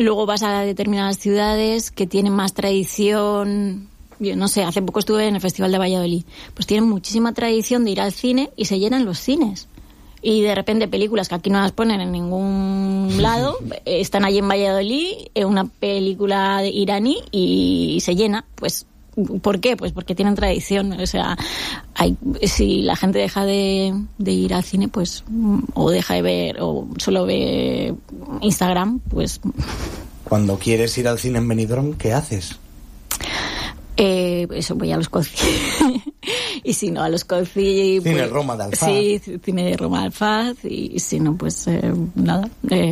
Luego vas a determinadas ciudades que tienen más tradición. Yo no sé, hace poco estuve en el Festival de Valladolid. Pues tienen muchísima tradición de ir al cine y se llenan los cines. Y de repente películas que aquí no las ponen en ningún lado, están allí en Valladolid, una película iraní y se llena. Pues, ¿por qué? Pues porque tienen tradición. O sea, si la gente deja de ir al cine, pues, o deja de ver, o solo ve Instagram, pues... Cuando quieres ir al cine en Benidorm, ¿qué haces? Eso, voy a los concilios. Y si no, a los concilios... Cine pues, Roma de Alfaz. Sí, cine de Roma de Alfaz. Y si no, pues nada.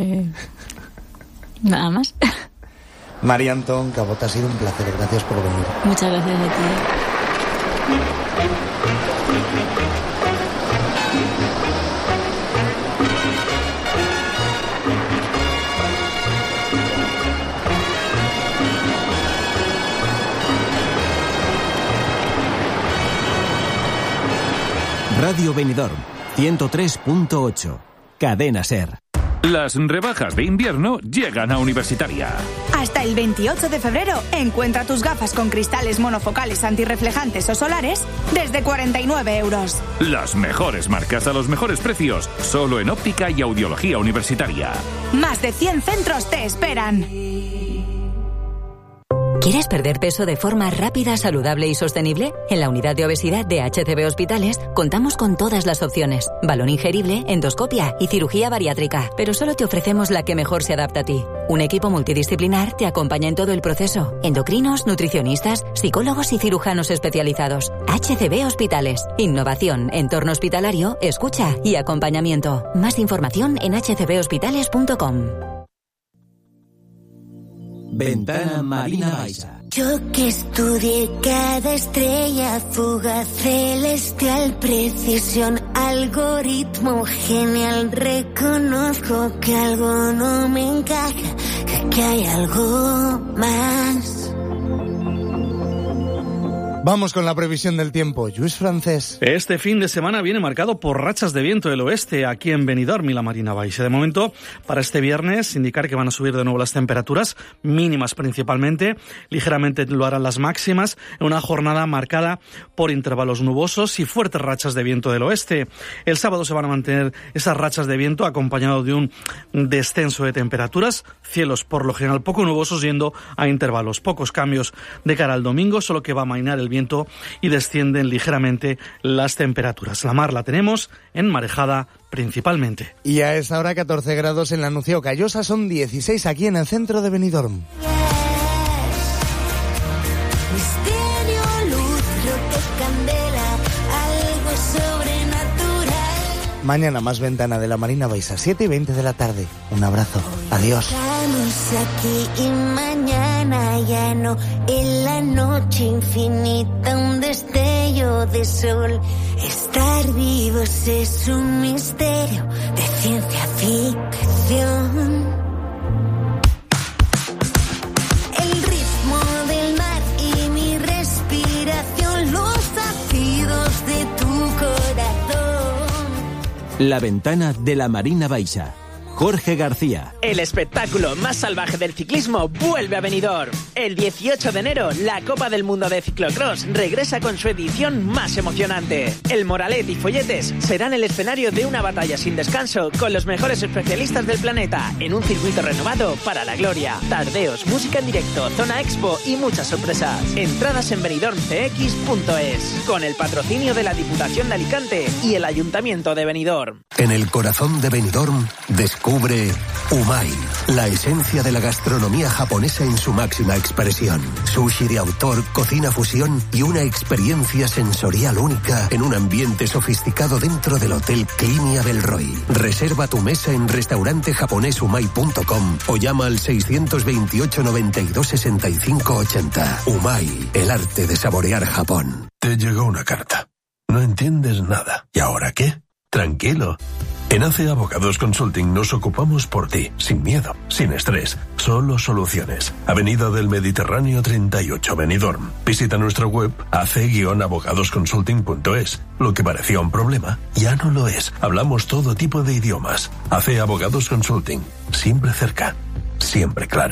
Nada más. María Antón Cabot, ha sido un placer. Gracias por venir. Muchas gracias a ti. Radio Benidorm, 103.8. Cadena SER. Las rebajas de invierno llegan a Universitaria. Hasta el 28 de febrero, encuentra tus gafas con cristales monofocales antirreflejantes o solares desde 49 euros. Las mejores marcas a los mejores precios, solo en óptica y audiología universitaria. Más de 100 centros te esperan. ¿Quieres perder peso de forma rápida, saludable y sostenible? En la unidad de obesidad de HCB Hospitales contamos con todas las opciones. Balón ingerible, endoscopia y cirugía bariátrica. Pero solo te ofrecemos la que mejor se adapta a ti. Un equipo multidisciplinar te acompaña en todo el proceso. Endocrinos, nutricionistas, psicólogos y cirujanos especializados. HCB Hospitales. Innovación, entorno hospitalario, escucha y acompañamiento. Más información en hcbhospitales.com. Ventana Marina Baixa. Yo que estudié cada estrella, fugaz celestial, precisión, algoritmo genial, reconozco que algo no me encaja, que hay algo más. Vamos con la previsión del tiempo. Lluís Francés. Este fin de semana viene marcado por rachas de viento del oeste aquí en Benidorm y la Marina Baixa. De momento, para este viernes, indicar que van a subir de nuevo las temperaturas, mínimas principalmente, ligeramente lo harán las máximas, en una jornada marcada por intervalos nubosos y fuertes rachas de viento del oeste. El sábado se van a mantener esas rachas de viento acompañado de un descenso de temperaturas, cielos por lo general poco nubosos yendo a intervalos, pocos cambios de cara al domingo, solo que va a amainar el viento y descienden ligeramente las temperaturas. La mar la tenemos en marejada principalmente. Y a esta hora 14 grados en la Nucía Callosa, son 16 aquí en el centro de Benidorm. Misterio, luz, roca, candela, algo sobrenatural. Mañana más ventana de la Marina Baixa, 7:20 de la tarde. Un abrazo. Adiós. Estamos aquí y mañana ya no. En la noche infinita un destello de sol. Estar vivos es un misterio de ciencia ficción. El ritmo del mar y mi respiración, los latidos de tu corazón. La ventana de la Marina Baixa. Jorge García. El espectáculo más salvaje del ciclismo vuelve a Benidorm. El 18 de enero, la Copa del Mundo de Ciclocross regresa con su edición más emocionante. El Moralet y Folletes serán el escenario de una batalla sin descanso con los mejores especialistas del planeta en un circuito renovado para la gloria. Tardeos, música en directo, zona expo y muchas sorpresas. Entradas en benidormcx.es con el patrocinio de la Diputación de Alicante y el Ayuntamiento de Benidorm. En el corazón de Benidorm, descubre Umai, la esencia de la gastronomía japonesa en su máxima expresión. Sushi de autor, cocina fusión y una experiencia sensorial única en un ambiente sofisticado dentro del Hotel Clinia del Roy. Reserva tu mesa en restaurantejaponesumai.com o llama al 628 92 65 80. Umai, el arte de saborear Japón. Te llegó una carta. No entiendes nada. ¿Y ahora qué? Tranquilo. En AC Abogados Consulting nos ocupamos por ti, sin miedo, sin estrés, solo soluciones. Avenida del Mediterráneo 38, Benidorm. Visita nuestra web ac-abogadosconsulting.es. Lo que parecía un problema, ya no lo es. Hablamos todo tipo de idiomas. AC Abogados Consulting. Siempre cerca, siempre claro.